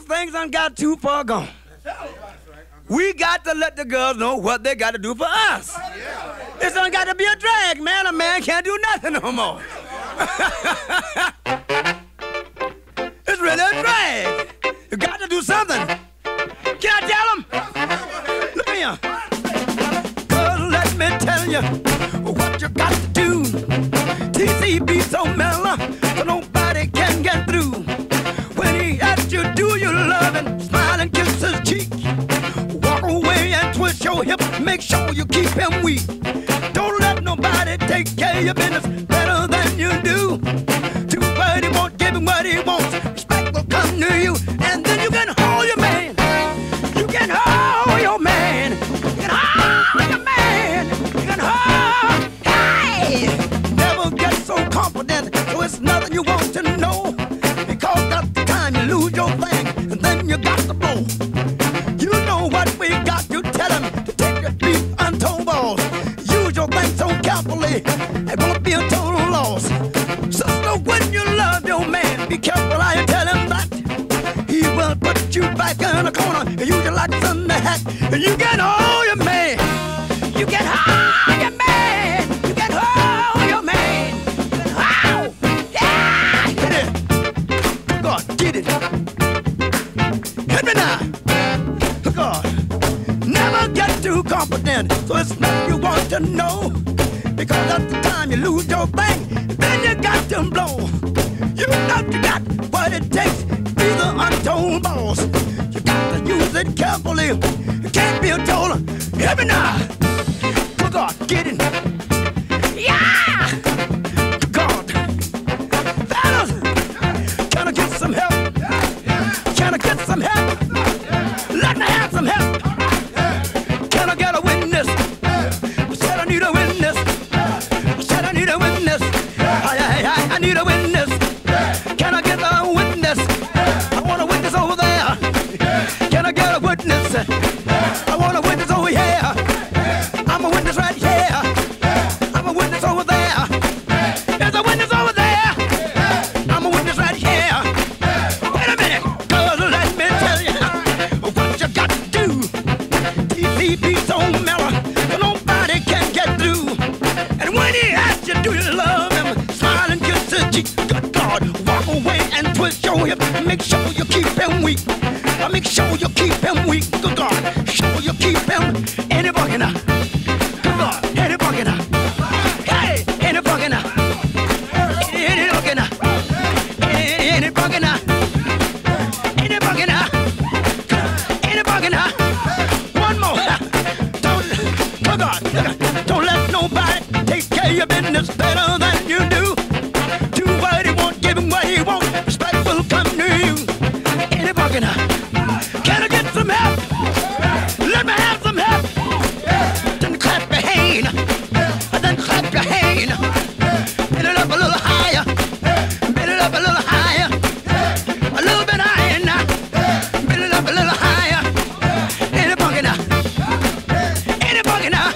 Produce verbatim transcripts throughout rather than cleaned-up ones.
things done got too far gone. We got to let the girls know what they got to do for us. It's done got to be a drag, man. A man can't do nothing no more. It's really a drag. You got to do something. Can I tell them? Look here. Girl, let me tell you what you got to do. T C be so mellow, so nobody can get through. When he asks you, do you love him? Smile and kiss his cheek. Walk away and twist your hip. Make sure you keep him weak. Don't let nobody take care of your business better than you do. Do what he wants, give him what he wants. Respect will come to you, and then you can hold your man. You can hold your man. You can hold your man. You can hold. Hey! Never get so confident, so it's nothing you want to know. Because that's the time you lose your thing, and then you got to blow. You know what we got to tell him to take your beef untold balls. Use your thing so carefully, it won't be a total loss. Sister, when you love your man, be careful how you tell him that. He will put you back in a corner and use your lights in the hat. And you can hold your man. You can hold your man. You can hold your man. You can hold. Yeah, get it. God, get it. Hit me now. God, never get too confident, so it's nothing you want to know. Because at the time you lose your thing, then you got to blow. You know you got what it takes, be the untold boss. You got to use it carefully, you can't be a total. Hear me now. Good God, get it. Yeah! Good God. Fellas, can I get some help? Can I get some help? Let me have some help. Can I get a witness? I said I need a witness. I said I need a witness. I, I, I, I need a witness. Can I get a witness? I want a witness over there. Can I get a witness? I want a witness over here. I'm a witness right here. I'm a witness over there. There's a witness over there. I'm a witness right here. Wait a minute, cause let me tell you what you got to do. T C be so mellow, so nobody can get through. And when he asks you, do you love him? Smile and kiss his cheek. Good God, walk away and twist your hip. Make sure you keep him weak. Make sure you keep him weak. Good God, sure you keep him. Any bucket now. Good God, any bucket now. Hey, any bucket now. Any, any bucket now. Any, any bucket now. Any bucket now. Any bucket now. One more. Don't, good God, don't let nobody take care of your business better than you do. Do what he wants, give him what he wants. Respect will come to you. Any bucket now. Can I get some help? Let me have some help. Then clap your hand. Then clap your hand. Bend it up a little higher. Bend it up a little higher. A little bit higher now. Bend it up a little higher. Any bucket now. Any bucket now.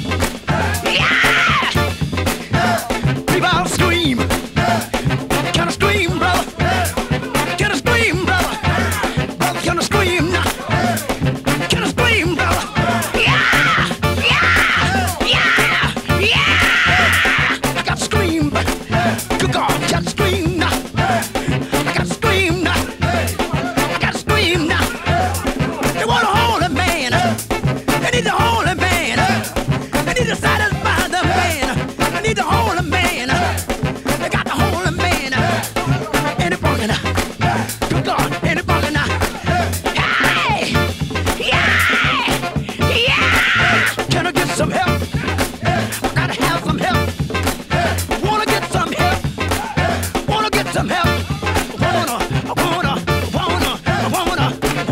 Yeah! People all scream. Can I scream, brother? Can I scream, brother? Brother, can I scream now? Can I scream, brother? Yeah! Yeah! Yeah! Yeah! I got to scream. Good God, got to scream now. I got to scream now. I got to scream now. They want to hold a man. They need to hold a man. They need to satisfy the man. They need to hold a man. They got to hold a man. Any bucket now. Good God, any bucket now. Hey! Yeah! Yeah! Can I get some help? I gotta have some help. Wanna get some help? Wanna get some help? Wanna, I wanna, I wanna, I wanna,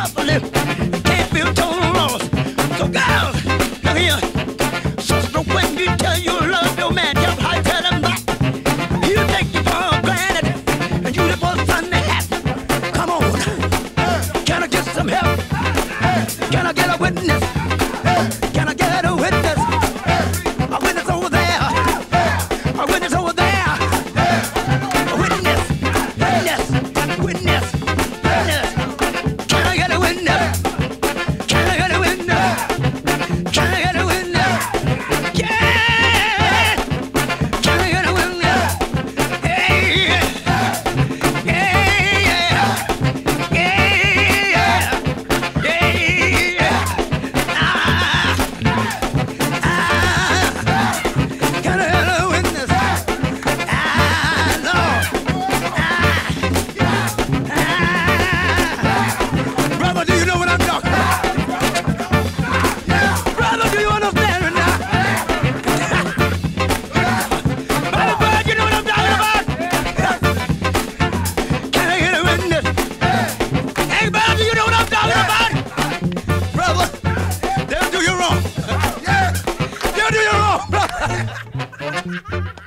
properly. You can't feel total loss. So girls, look here. Sister, when you tell you love your man, tell him how you tell him that. You take you for granted, and you the first son that happened. Come on, can I get some help? Can I get a witness? Can I get a witness? A witness over there. A witness over there. A witness. Witness. Witness. Witness. Can I get a witness? Can I get a witness? Can I get a witness? Yeah. Can I get a witness? Hey. Yeah. Yeah. Yeah. Yeah. Ah. Ah. Can I get a witness? Ah, Lord. Ah. Ah. Brother, do you know what I'm talking about? Brother, do you understand me now? Brother, brother, you know what I'm talking about? Can I get a witness? Hey, brother, do you know what I'm talking about? Brother, they'll do you wrong. They'll do you wrong, brother.